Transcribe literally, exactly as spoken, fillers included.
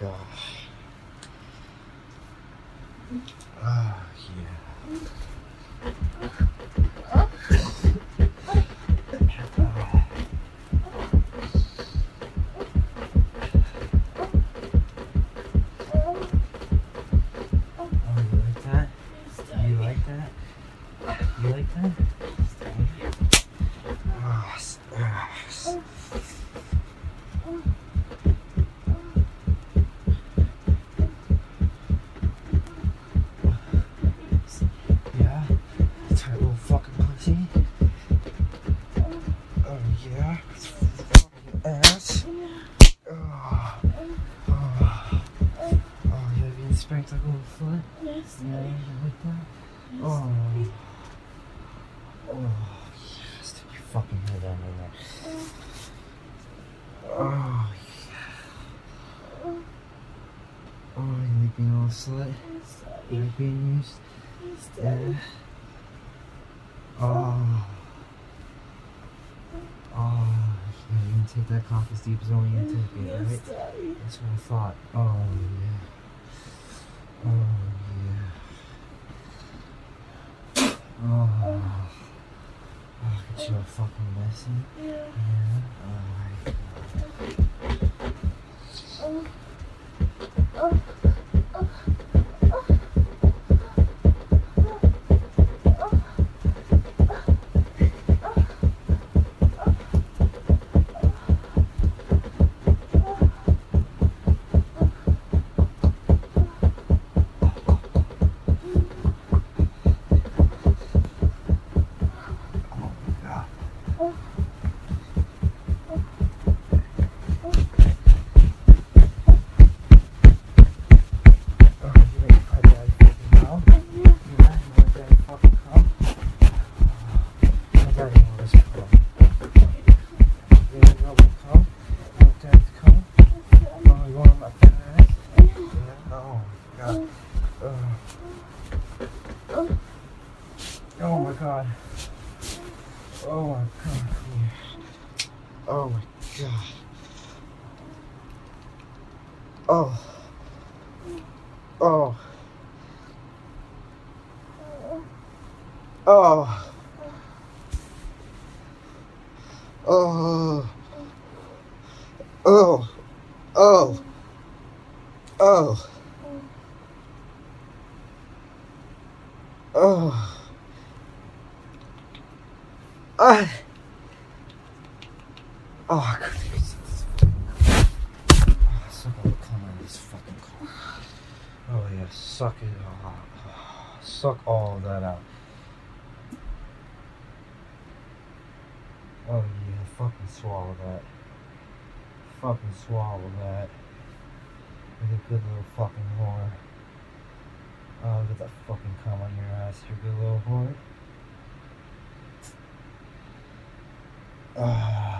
god. Oh, yeah. You like that? Oh, yeah? Tight little fucking pussy. Oh, yeah? Ass. Oh, oh. Oh, you being spanked like a little foot? Yes. Yeah, you like that? Yes. Oh. Oh, yes, stick your fucking head down in there. Oh, yeah. Oh, you like being all slut? You like being used? Yeah. Oh. Oh, yeah, you can take that cock as deep as only you can take it, right? That's what I thought. Oh, yeah. Oh, yeah. Oh. Oh, get you a fucking lesson. Yeah. Yeah. Oh, Oh. Oh. Oh my god. Oh my god. Oh my god. Oh. Oh. Oh. Oh. Oh. Oh. Oh. Oh. Ah. Oh, I couldn't use this. Oh, suck all the cum out of this fucking car. Oh yeah, suck it. Oh, oh, suck all of that out. Oh yeah, fucking swallow that. Fucking swallow that. You're a good little fucking whore. Oh, look at that fucking cum on your ass, you good little whore. Ah.